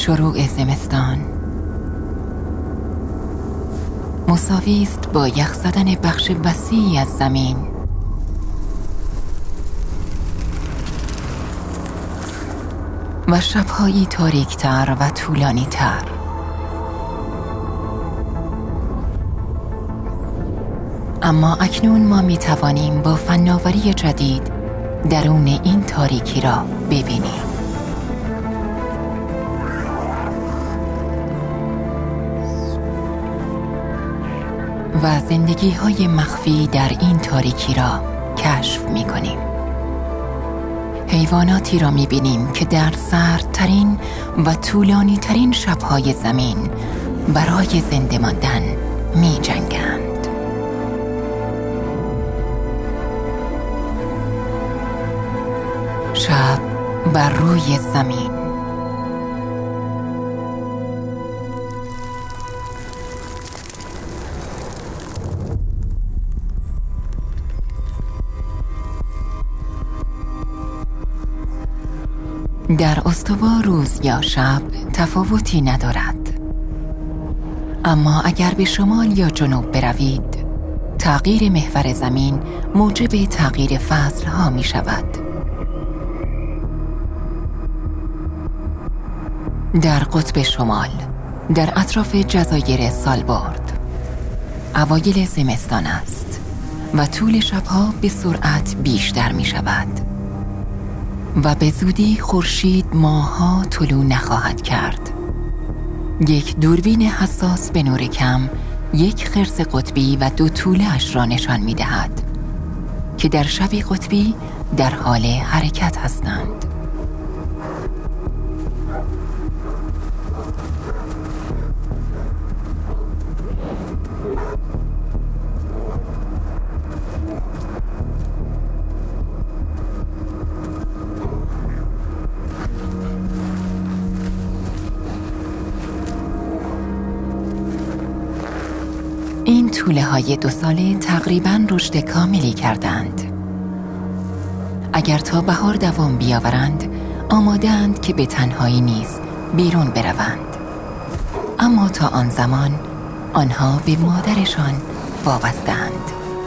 شروع زمستان مساوی است با یخ زدن بخش وسیعی از زمین. و شب‌هایی تاریک‌تر و طولانی‌تر. اما اکنون ما می‌توانیم با فناوری جدید درون این تاریکی را ببینیم. و زندگی‌های مخفی در این تاریکی را کشف می‌کنیم. حیواناتی را می‌بینیم که در سردترین و طولانی‌ترین شب‌های زمین برای زنده ماندن می‌جنگند. شب بر روی زمین. در استوا روز یا شب تفاوتی ندارد. اما اگر به شمال یا جنوب بروید، تغییر محور زمین موجب تغییر فصلها می شود. در قطب شمال، در اطراف جزایر سالبورد، اوایل زمستان است و طول شبها به سرعت بیشتر می شود. و به زودی خورشید ماه‌ها طلوع نخواهد کرد. یک دوربین حساس به نور کم یک خرس قطبی و دو توله‌اش را نشان می‌دهد که در شبی قطبی در حال حرکت هستند. این توله‌های 2 ساله تقریباً رشد کاملی کردند. اگر تا بهار دوام بیاورند، آماده‌اند که به تنهایی نیز بیرون بروند. اما تا آن زمان آنها به مادرشان وابسته‌اند.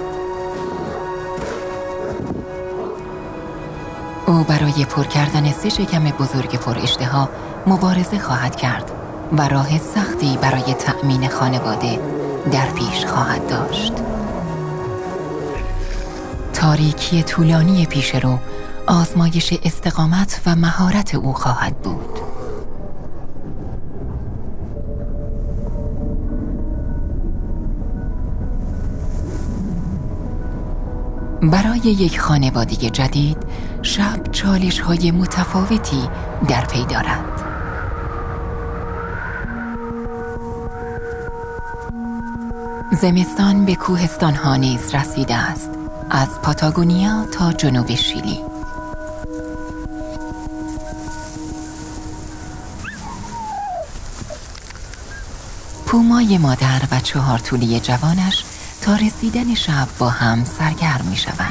او برای پر کردن 3 شکم بزرگ پر اشتها مبارزه خواهد کرد و راه سختی برای تأمین خانواده در پیش خواهد داشت. تاریکی طولانی پیش رو آزمایش استقامت و مهارت او خواهد بود. برای یک خانواده جدید، شب چالش‌های متفاوتی در پی دارد. زمستان به کوهستان‌ها نیز رسیده است، از پاتاگونیا تا جنوب شیلی. پومای مادر و 4 توله جوانش تا رسیدن شب با هم سرگرم می‌شوند.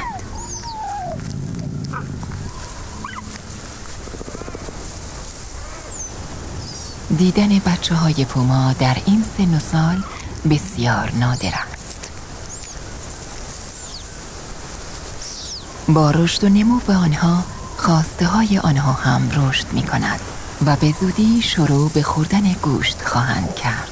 دیدن بچه‌های پوما در این سن و سال بسیار نادر است. با رشد و نمو آنها، خواسته های آنها هم رشد می کند و به زودی شروع به خوردن گوشت خواهند کرد.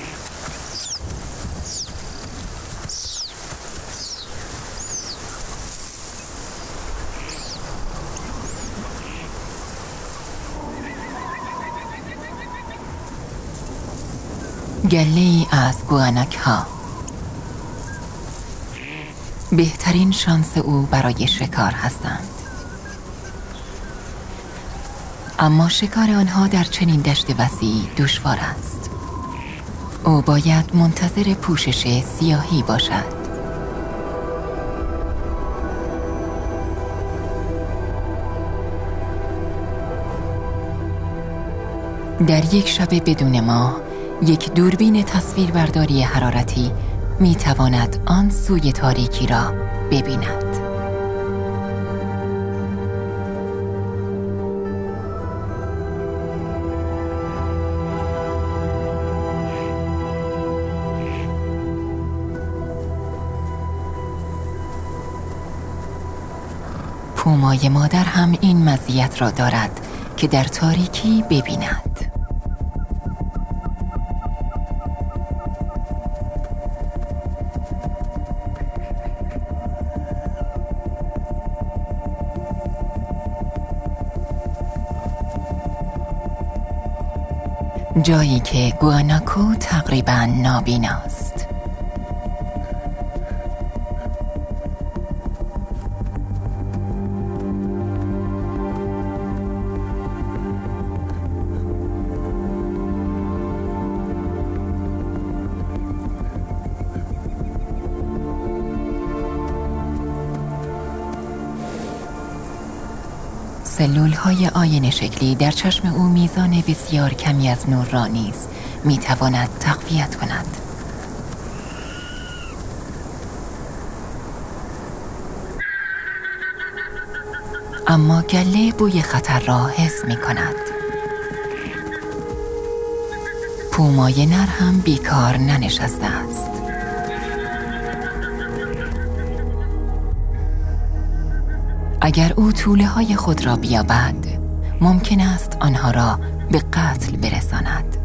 گله‌ای از گوانک ها. بهترین شانس او برای شکار هستند. اما شکار آنها در چنین دشت وسیع دشوار است. او باید منتظر پوشش سیاهی باشد. در یک شب بدون ماه، یک دوربین تصویربرداری حرارتی می تواند آن سوی تاریکی را ببیند. پومای مادر هم این مزیت را دارد که در تاریکی ببیند. جایی که گواناکو تقریباً نابیناست. سلول‌های آینه شکلی در چشم او میزان بسیار کمی از نور را نیز میتواند تقویت کند. اما گله بوی خطر را حس می کند. پومای نر هم بیکار ننشسته است. اگر او توله های خود را بیابد، ممکن است آنها را به قتل برساند.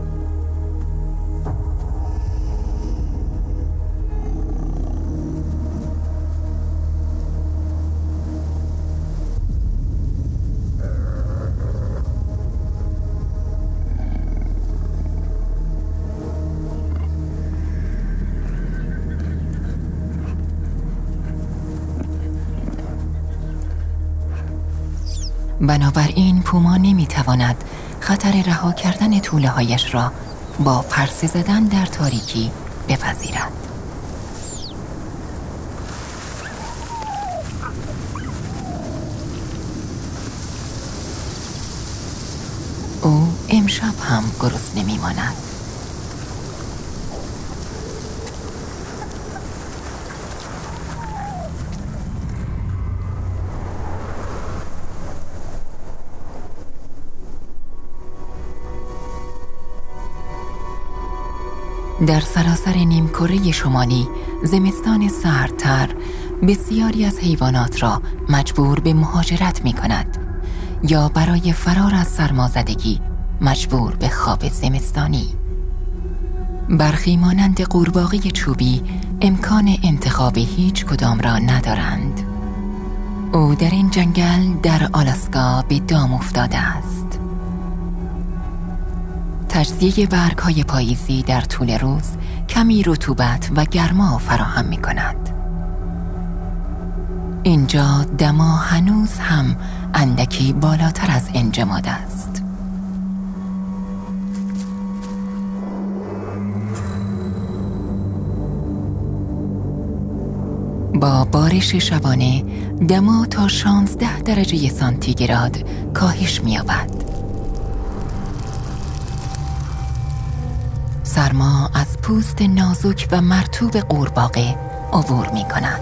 بنابراین پوما نمیتواند خطر رها کردن توله هایش را با پرسه زدن در تاریکی بپذیرد. او امشب هم گرسنه میماند. در سراسر نیمکره شمالی زمستان سردتر بسیاری از حیوانات را مجبور به مهاجرت می کند یا برای فرار از سرمازدگی مجبور به خواب زمستانی. برخی مانند قورباغه چوبی امکان انتخاب هیچ کدام را ندارند. او در این جنگل در آلاسکا به دام افتاده است. تجزیه برگ‌های پاییزی در طول روز کمی رطوبت و گرما فراهم می‌کند. اینجا دما هنوز هم اندکی بالاتر از انجماد است. با بارش شبانه دما تا 16 درجه سانتیگراد کاهش می‌یابد. سرما از پوست نازک و مرطوب قورباغه عبور می کند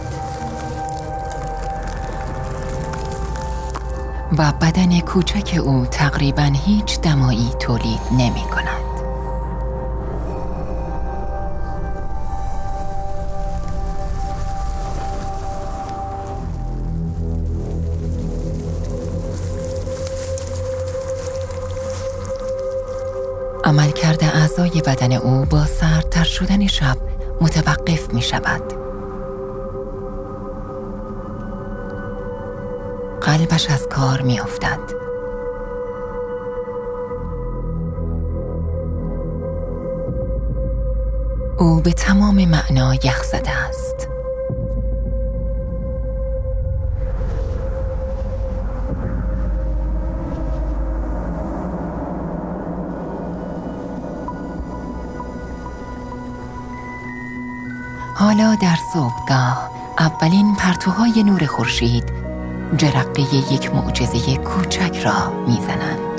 و بدن کوچک او تقریباً هیچ دمایی تولید نمی کند. عملکرد اعضای بدن او با سردتر شدن شب متوقف می شود. قلبش از کار می افتد. او به تمام معنا یخ زده است. حالا در صبحگاه اولین پرتوهای نور خورشید جرقه یک معجزه کوچک را میزنند.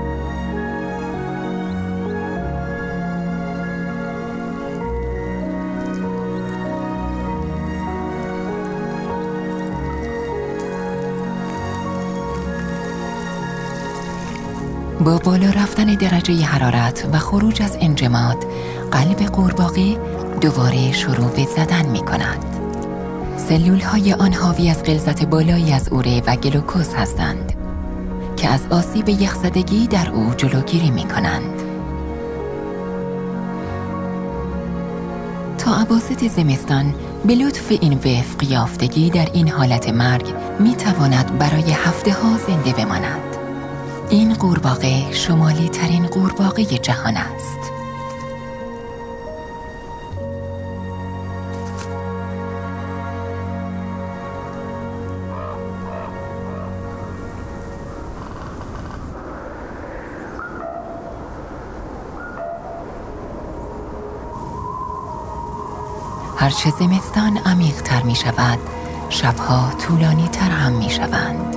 با بالا رفتن درجه حرارت و خروج از انجماد، قلب قورباغه دوباره شروع به زدن می کند. سلول‌های آن حاوی از غلظت بالایی از اوره و گلوکوز هستند که از آسیب یخزدگی در او جلوگیری می‌کنند. تا اواسط زمستان به لطف این وفق یافتگی در این حالت مرگ می‌تواند برای هفته‌ها زنده بماند. این قورباغه شمالی ترین قورباغه جهان است. هرچه زمستان عمیق تر می شود، شبها طولانی تر هم می شوند.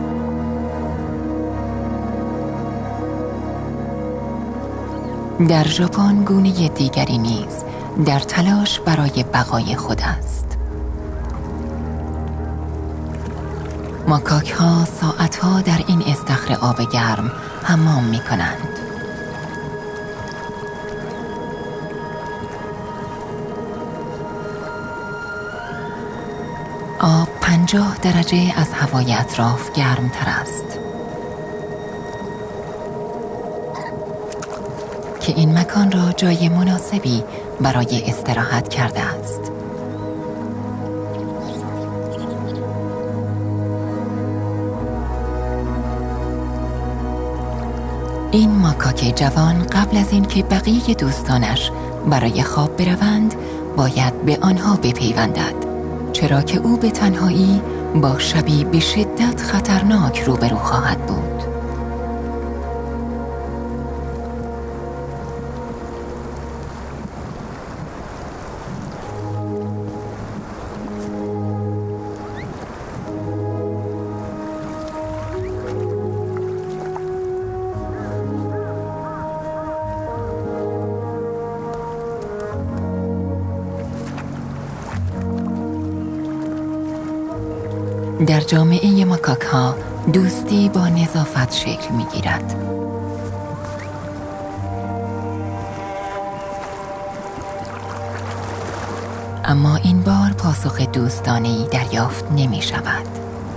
در ژاپن گونه دیگری نیز در تلاش برای بقای خود است. ماکاک ها ساعت ها در این استخر آب گرم حمام می کنند. آب 50 درجه از هوای اطراف گرم تر است که این مکان را جای مناسبی برای استراحت کرده است. این ماکاک جوان قبل از اینکه بقیه دوستانش برای خواب بروند باید به آنها بپیوندد، چرا که او به تنهایی با شبی به شدت خطرناک روبرو خواهد بود. در جامعه ماکاک ها دوستی با نظافت شکل می گیرد. اما این بار پاسخ دوستانه‌ای دریافت نمی شود.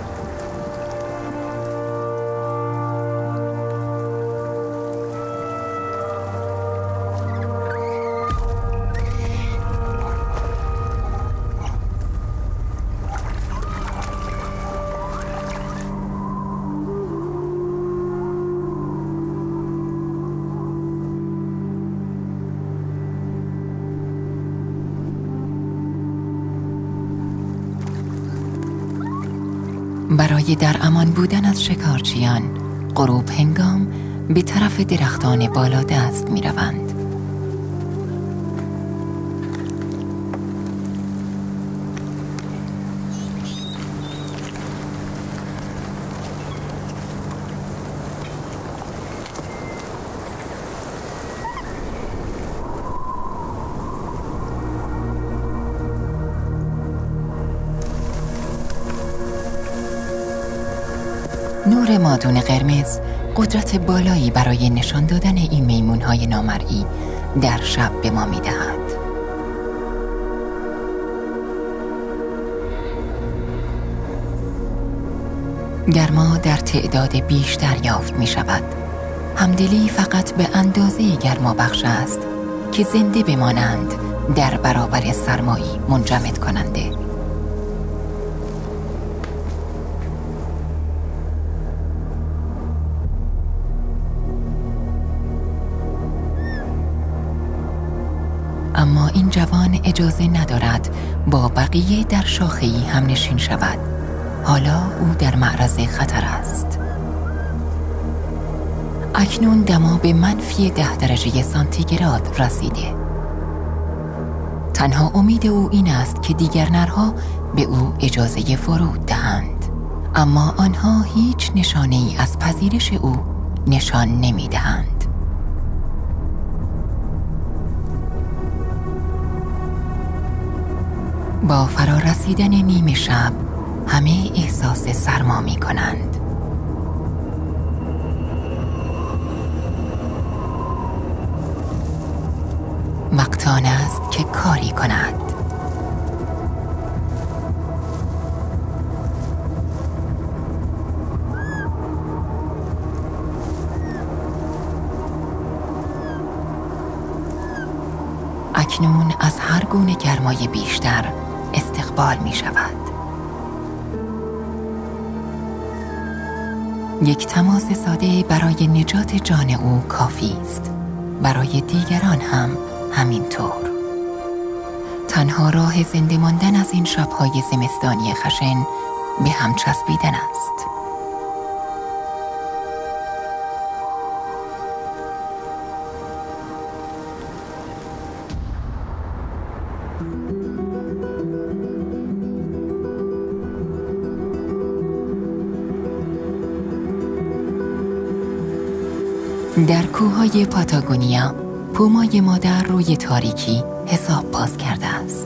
برای در امان بودن از شکارچیان، غروب هنگام به طرف درختان بالا دست می روند. نور مادون قرمز قدرت بالایی برای نشان دادن این میمون‌های نامرئی در شب به ما می‌دهد. گرما در تعداد بیشتر یافت می‌شود. همدلی فقط به اندازه گرما بخش است که زنده بمانند در برابر سرمایی منجمد کننده. اما این جوان اجازه ندارد با بقیه در شاخه‌ای هم نشین شود. حالا او در معرض خطر است. اکنون دما به -10 درجه سانتیگراد رسیده. تنها امید او این است که دیگر نرها به او اجازه ورود دهند، اما آنها هیچ نشانه‌ای از پذیرش او نشان نمی‌دهند. با فرارسیدن نیمه شب همه احساس سرما می کنند. وقت آن است که کاری کند. اکنون از هر گونه گرمای بیشتر استقبال می شود. یک تماس ساده برای نجات جان او کافی است. برای دیگران هم همینطور. تنها راه زنده ماندن از این شب‌های زمستانی خشن به هم چسبیدن است. در کوههای پاتاگونیا، پومای مادر روی تاریکی حساب باز کرده است.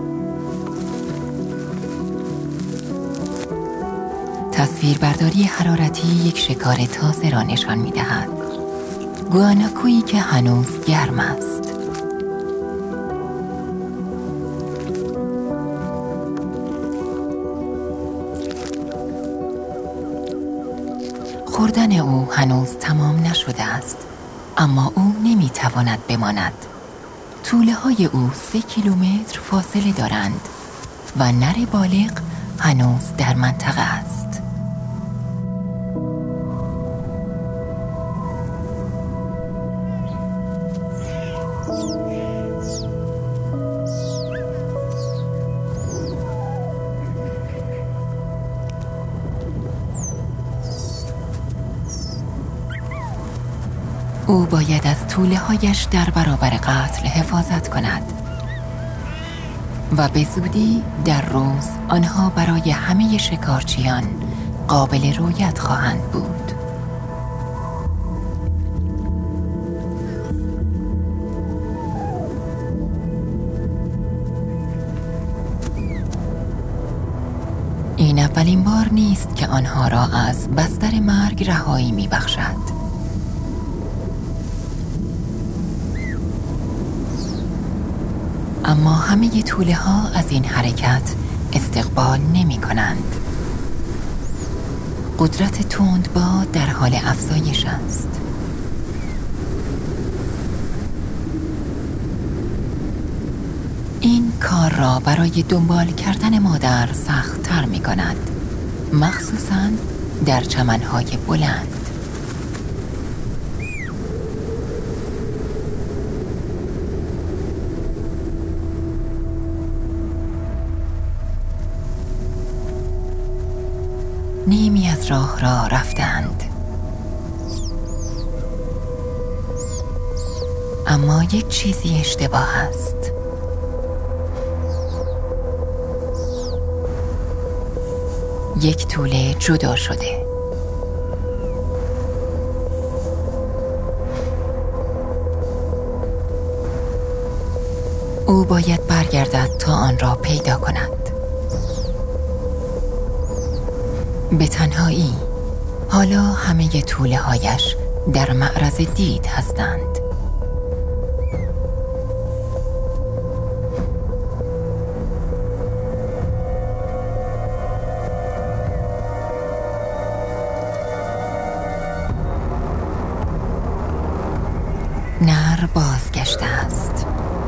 تصویربرداری حرارتی یک شکار تازه را نشان می‌دهد. گواناکویی که هنوز گرم است. خوردن او هنوز تمام نشده است، اما او نمی‌تواند بماند. توله‌های او 3 کیلومتر فاصله دارند و نر بالغ هنوز در منطقه است. او باید از توله‌هایش در برابر قتل حفاظت کند و به زودی در روز آنها برای همه شکارچیان قابل رویت خواهند بود. این اولین بار نیست که آنها را از بستر مرگ رهایی می‌بخشد. اما همه توله‌ها از این حرکت استقبال نمی کنند. قدرت تندباد در حال افزایش است. این کار را برای دنبال کردن مادر سخت تر می کند، مخصوصاً در چمن‌های بلند. نیمی از راه را رفتند، اما یک چیزی اشتباه است. یک توله جدا شده. او باید برگردد تا آن را پیدا کند. به تنهایی. حالا همه توله هایش در معرض دید هستند. نر بازگشته است.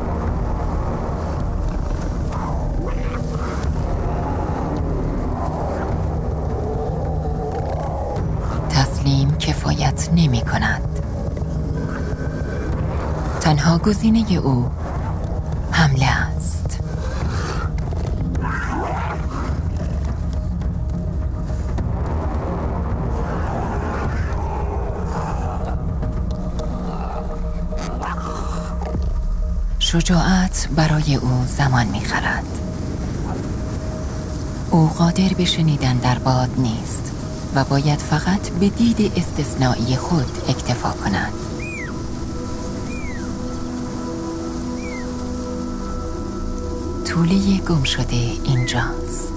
تسلیم کفایت نمی کند. تنها گزینه او حمله است. شجاعت برای او زمان می خرد. او قادر به شنیدن در باد نیست و باید فقط به دید استثنایی خود اکتفا کند. توله گم شده اینجاست.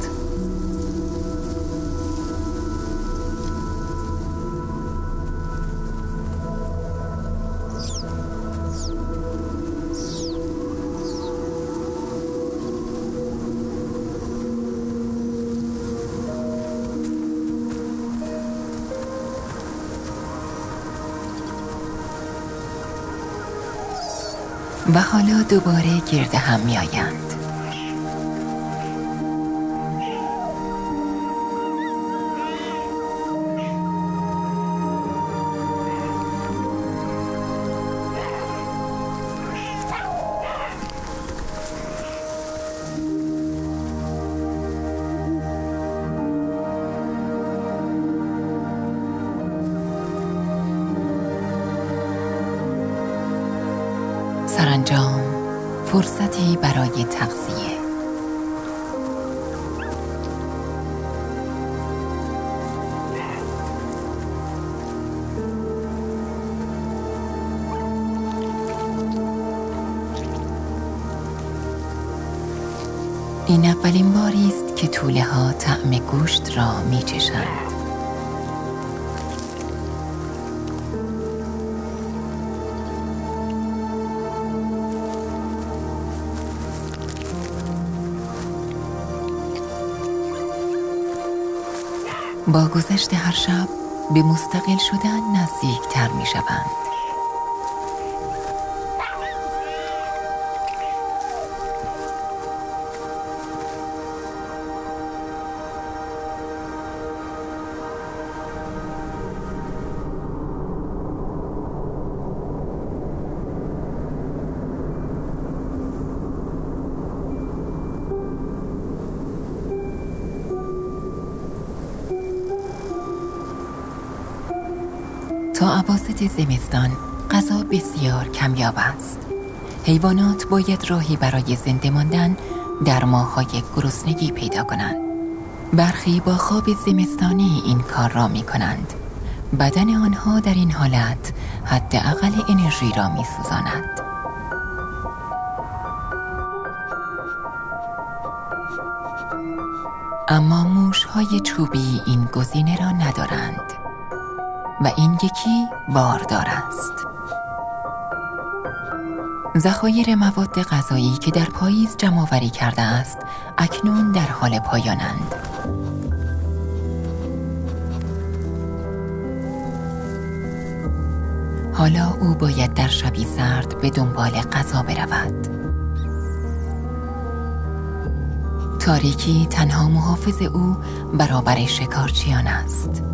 و حالا دوباره گرد هم می آیند. سرانجام فرصتی برای تغذیه. این اولین باری است که توله ها طعم گوشت را می چشند. با گذشت هر شب به مستقل شدن نزدیک تر می شوند. تا اواسط زمستان غذا بسیار کمیاب است. حیوانات باید راهی برای زنده ماندن در ماه‌های گرسنگی پیدا کنند. برخی با خواب زمستانی این کار را می کنند. بدن آنها در این حالت حداقل انرژی را می سوزاند. اما موش‌های چوبی این گزینه را ندارند و این یکی باردار است. ذخایر مواد غذایی که در پاییز جمع‌آوری کرده است اکنون در حال پایانند. حالا او باید در شبی سرد به دنبال غذا برود. تاریکی تنها محافظ او برابر شکارچیان است.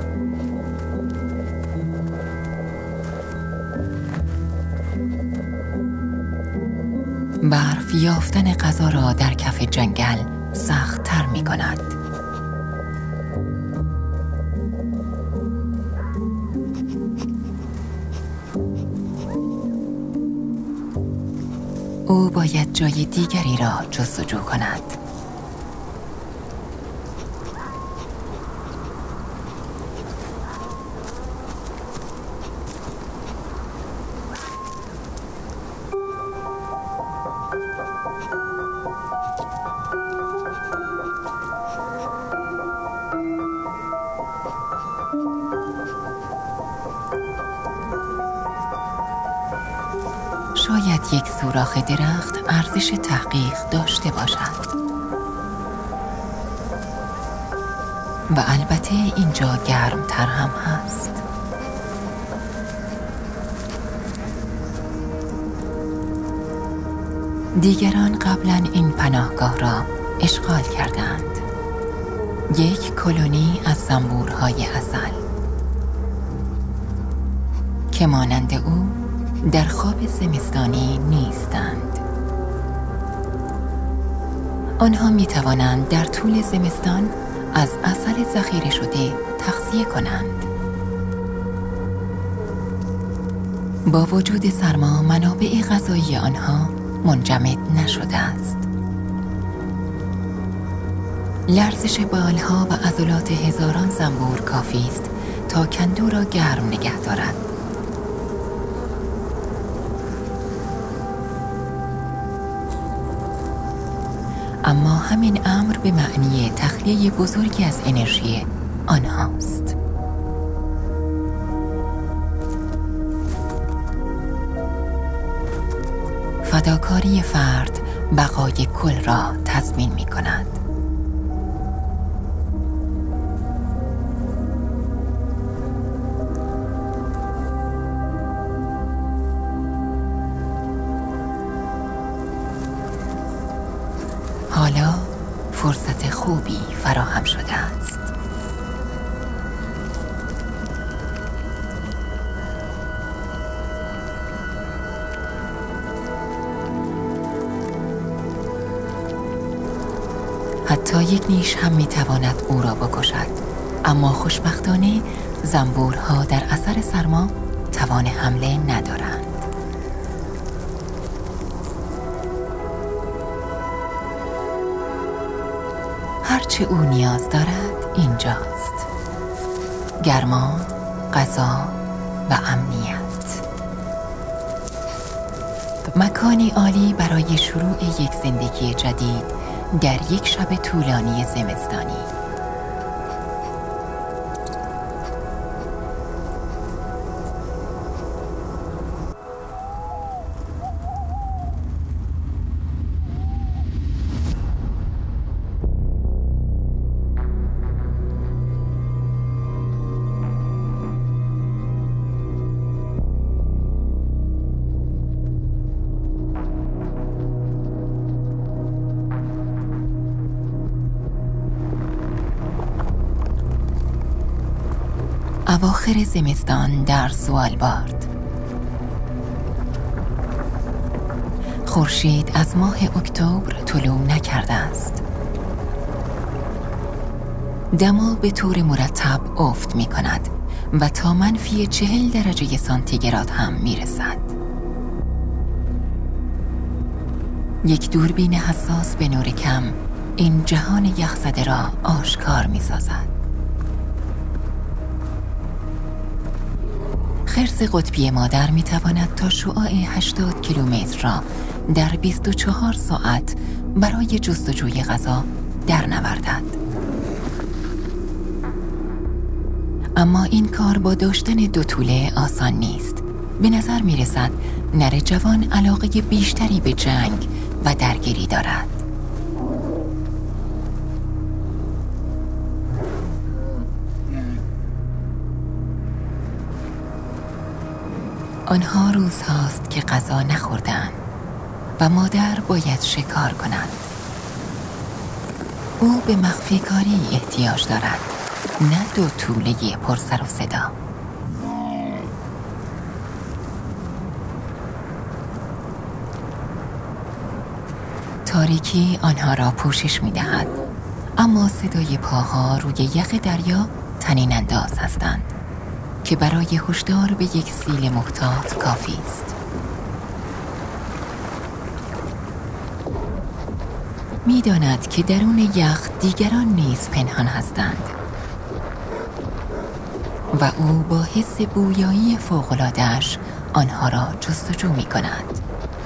برف یافتن غذا را در کف جنگل سخت تر می کند. او باید جای دیگری را جستجو کند. شاید یک سوراخ درخت ارزش تحقیق داشته باشد. و البته اینجا گرمتر هم هست. دیگران قبلا این پناهگاه را اشغال کردند. یک کلونی از زنبورهای عسل که مانند او در خواب زمستانی نیستند. آنها می توانند در طول زمستان از عسل ذخیره شده تغذیه کنند. با وجود سرما منابع غذایی آنها منجمد نشده است. لرزش بالها و عضلات هزاران زنبور کافی است تا کندو را گرم نگه دارد. اما همین امر به معنی تخلیه بزرگی از انرژی آنهاست. فداکاری فرد بقای کل را تضمین می کند. حالا فرصت خوبی فراهم شده است. حتی یک نیش هم میتواند او را بکشد، اما خوشبختانه زنبورها در اثر سرما توان حمله ندارند. هرچه او نیاز دارد اینجاست: گرما، غذا و امنیت. مکانی عالی برای شروع یک زندگی جدید در یک شب طولانی زمستانی. اواخر زمستان در سوالبارد. خورشید از ماه اکتبر طلوع نکرده است. دما به طور مرتب افت می کند و تا -40 درجه سانتیگراد هم می رسد. یک دوربین حساس به نور کم این جهان یخزده را آشکار می سازد. خرس قطبی مادر می تواند تا شعاع 80 کیلومتر را در 24 ساعت برای جستجوی غذا درنوردد. اما این کار با داشتن 2 توله آسان نیست. به نظر می رسد نر جوان علاقه بیشتری به جنگ و درگیری دارد. آنها روزهاست که غذا نخوردند و مادر باید شکار کند. او به مخفی کاری احتیاج دارد، نه 2 توله پر سر و صدا. تاریکی آنها را پوشش می دهد، اما صدای پاها روی یخ دریا طنین انداز هستند که برای هشدار به یک سیل محتاط کافی است. می داند که درون یخ دیگران نیز پنهان هستند و او با حس بویایی فوق‌العاده‌اش آنها را جستجو می کند.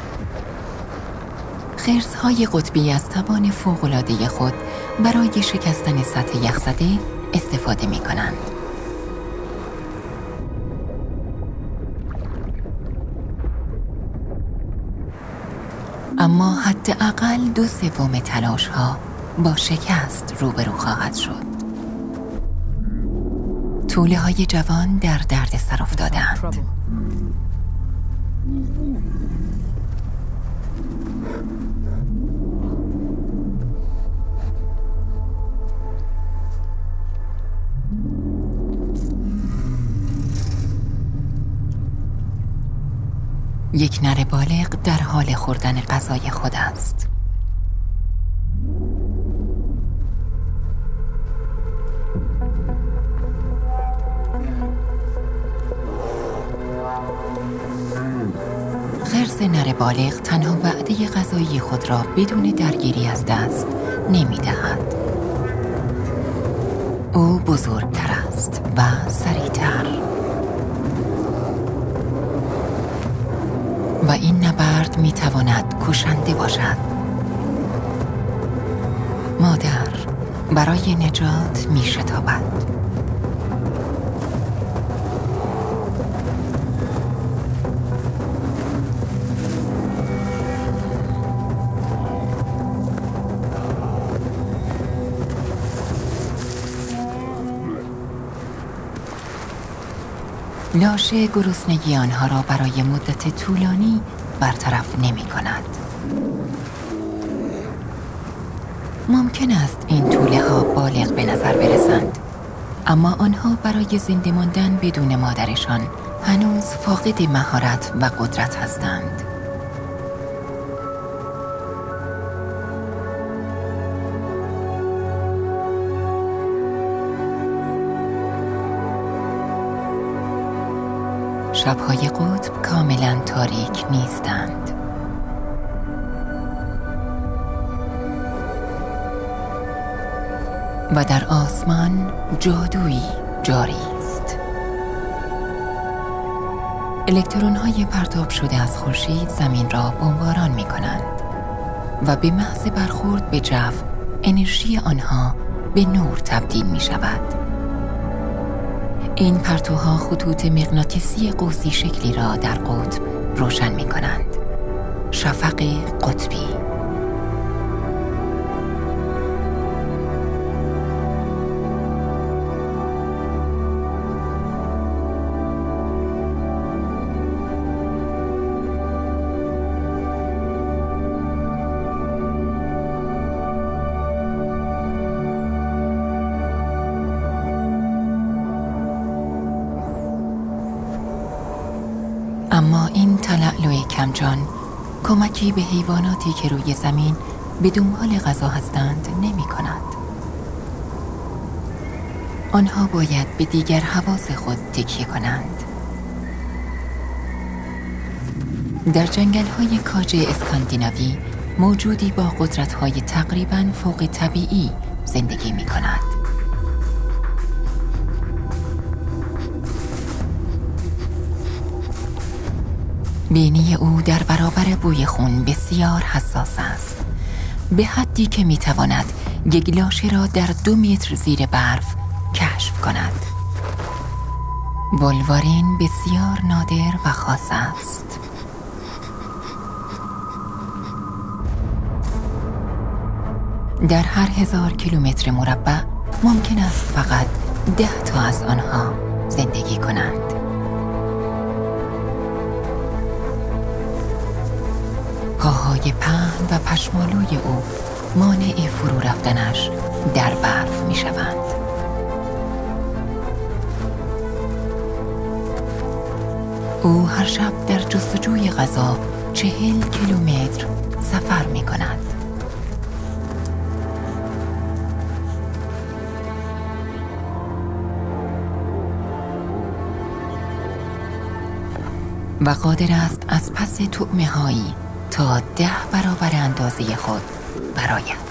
خرس‌های قطبی از توان فوق‌العاده خود برای شکستن سطح یخزده استفاده می کنند. اما حداقل 2/3 تلاش‌ها با شکست روبرو خواهد شد. توله‌های جوان در دردسر افتاده‌اند. یک نر بالغ در حال خوردن غذای خود است. خرس نر بالغ تنها وعده غذایی خود را بدون درگیری از دست نمی دهد. او بزرگتر است و سریعتر. و این نبرد می تواند کشنده باشد. مادر برای نجات می شتابد. لاشه گرسنگی آنها را برای مدت طولانی برطرف نمی کند. ممکن است این توله ها بالغ به نظر برسند، اما آنها برای زنده ماندن بدون مادرشان هنوز فاقد مهارت و قدرت هستند. شب‌های قطب کاملا تاریک نیستند. و در آسمان جادویی جاری است. الکترون‌های پرتاب شده از خورشید زمین را بمباران می‌کنند و به محض برخورد به جو انرژی آنها به نور تبدیل می‌شود. این پرتوها خطوط مغناطیسی قوسی شکلی را در قطب روشن می‌کنند. شفق قطبی. اما این تلألؤ کمجان کمکی به حیواناتی که روی زمین به دنبال غذا هستند نمی کند. آنها باید به دیگر حواس خود تکیه کنند. در جنگل‌های کاج اسکاندیناوی موجودی با قدرت‌های تقریباً فوق طبیعی زندگی می کند. بینی او در برابر بوی خون بسیار حساس است، به حدی که میتواند یک لاشه را در 2 متر زیر برف کشف کند. ولورین بسیار نادر و خاص است. در هر 1000 کیلومتر مربع ممکن است فقط 10 تا از آنها زندگی کنند. پاهای پهن و پشمالوی او مانع فرو رفتنش در برف می شوند. او هر شب در جستجوی غذا 40 کیلومتر سفر می کند. و قادر است از پس طعمه هایی تا 10 برابر اندازه خود برآید.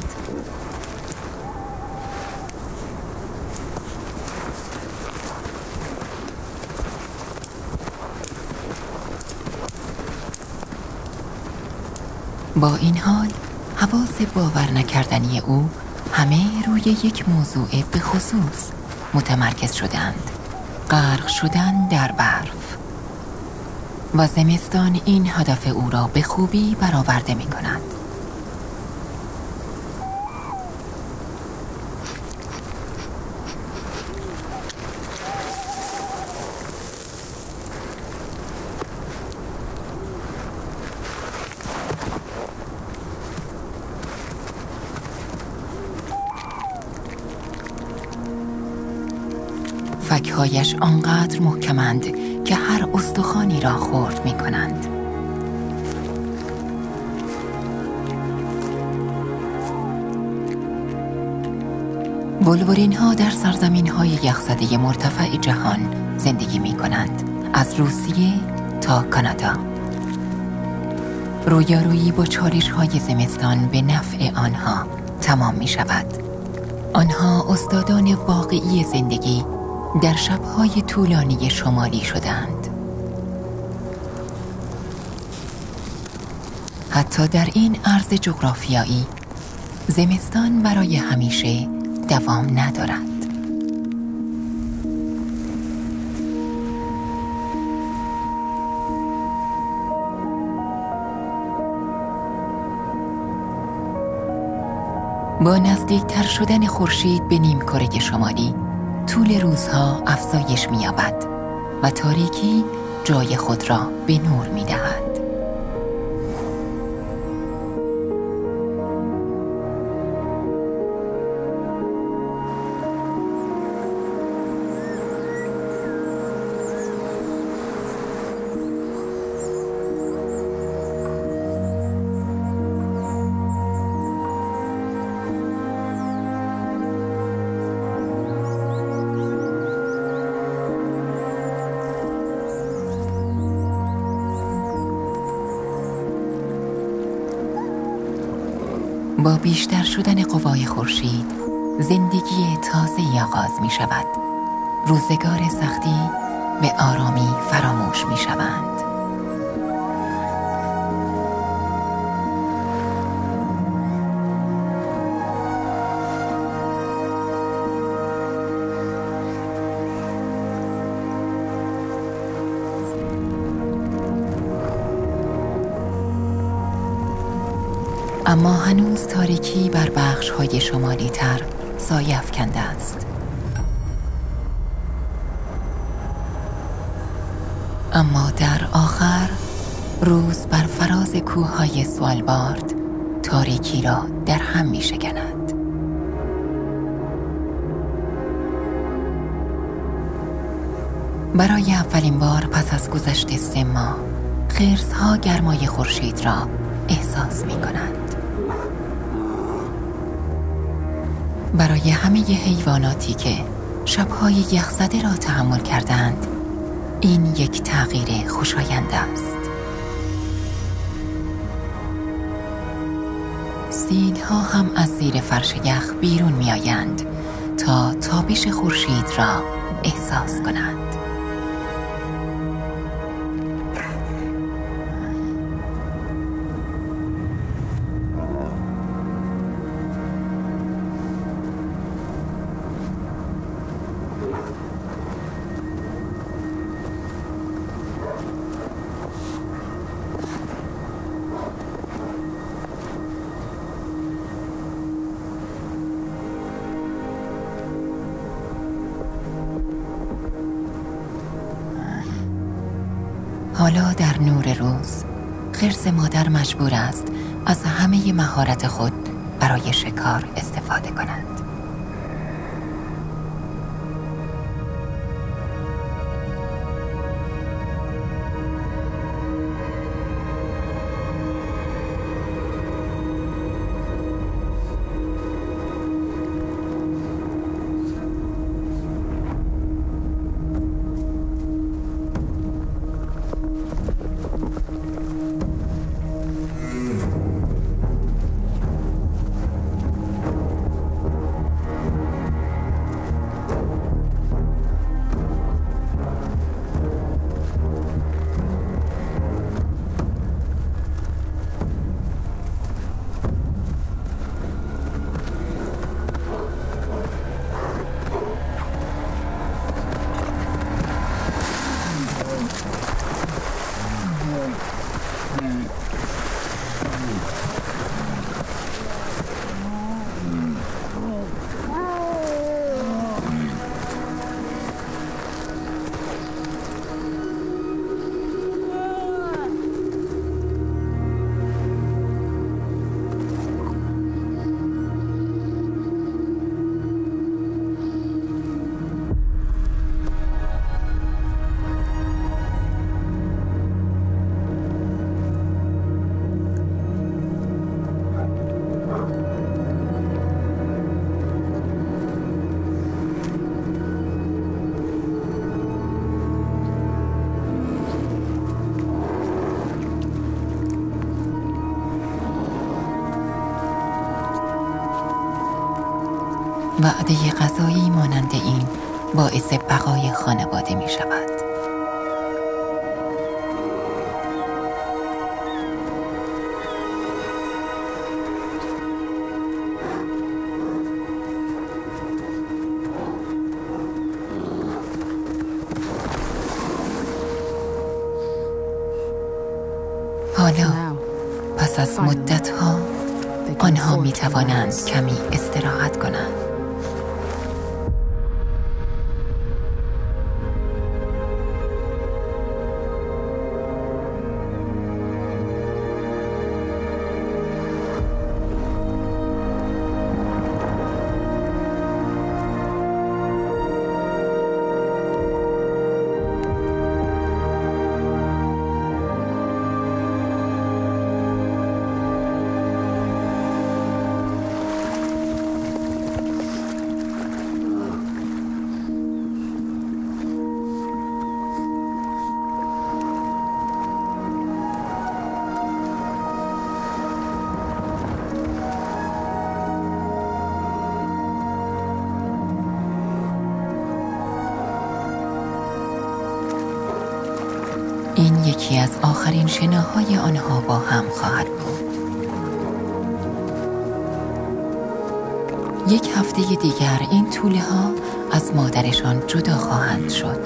با این حال حواس باور نکردنی او همه روی یک موضوع به خصوص متمرکز شدند: غرق شدن در برف. و زمستان این هدف او را به خوبی برآورده می کند. فک‌هایش آنقدر محکمند که هر استخوانی را خرد می کنند. ولورین ها در سرزمین های یخزده مرتفع جهان زندگی می کنند، از روسیه تا کانادا. رویارویی با چالش های زمستان به نفع آنها تمام می شود. آنها استادان واقعی زندگی در شب‌های طولانی شمالی شدند. حتی در این عرض جغرافیایی زمستان برای همیشه دوام ندارد. با نزدیکتر شدن خورشید به نیمکره شمالی طول روزها افزایش می‌یابد و تاریکی جای خود را به نور می‌دهد. با بیشتر شدن قوای خورشید زندگی تازه‌ای آغاز می شود. روزگار سختی به آرامی فراموش می شوند. اما هنوز تاریکی بر بخش‌های شمالی تر سایه افکنده است. اما در آخر روز بر فراز کوههای سوالبارد تاریکی را در هم می شکند. برای اولین بار پس از گذشت 3 ماه خرس‌ها گرمای خورشید را احساس می کنند. برای همه حیواناتی که شب‌های یخزده را تحمل کردند این یک تغییر خوشایند است. سیل‌ها هم از زیر فرش یخ بیرون می‌آیند تا تابش خورشید را احساس کنند. حالا در نور روز خرس مادر مجبور است از همه مهارت خود برای شکار استفاده کند. وعده غذایی مانند این باعث بقای خانواده می شود. حالا پس از مدت‌ها آنها می توانند کمی استراحت کنند. این یکی از آخرین شناهای آنها با هم خواهد بود. یک هفته دیگر این توله ها از مادرشان جدا خواهند شد.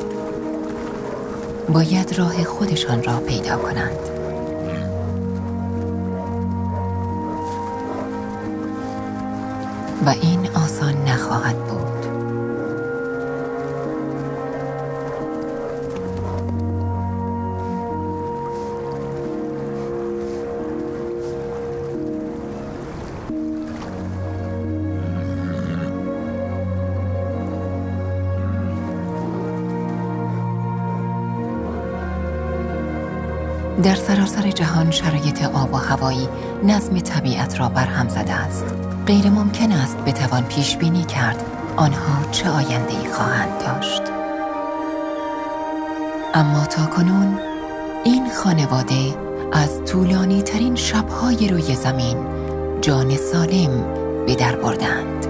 باید راه خودشان را پیدا کنند. و این آسان نخواهد بود. در سراسر جهان شرایط آب و هوایی نظم طبیعت را برهم زده است. غیر ممکن است بتوان پیش بینی کرد آنها چه آینده‌ای خواهند داشت. اما تاکنون این خانواده از طولانی ترین شب‌های روی زمین جان سالم به در بردند.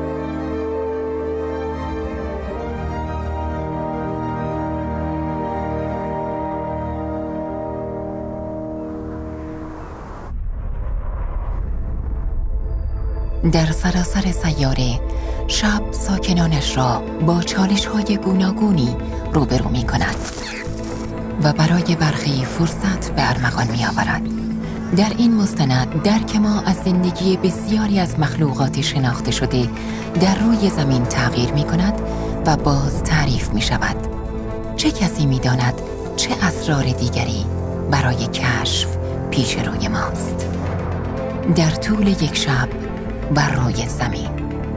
در سراسر سیاره شب ساکنانش را با چالش‌های گوناگونی روبرو می‌کند و برای برخی فرصت به ارمغان می‌آورد. در این مستند درک ما از زندگی بسیاری از مخلوقات شناخته شده در روی زمین تغییر می‌کند و باز تعریف می‌شود. چه کسی می‌داند چه اسرار دیگری برای کشف پیش روی ماست. در طول یک شب بر روی زمین.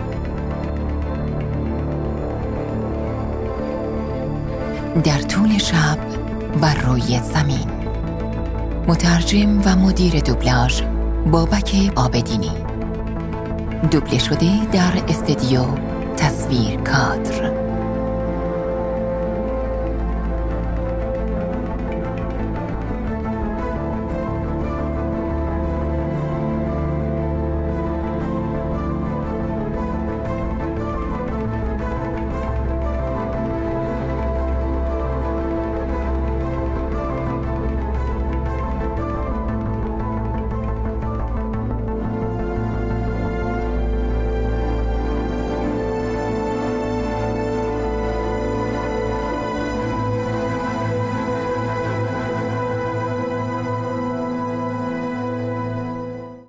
در طول شب بر روی زمین. مترجم و مدیر دوبلاژ بابک عابدینی. دوبله شده در استودیو تصویر کادر.